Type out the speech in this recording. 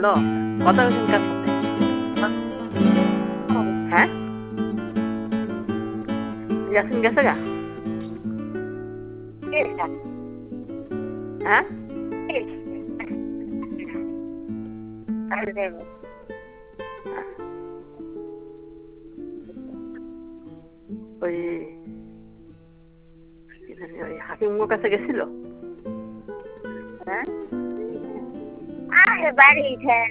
ভালো কথা বলছেন কার সাথে? হ্যাঁ ইয়াসিন গেছে গা? হ্যাঁ ওই কি জানি ওই হাকিমের কাছে গেছিল। বাড়ি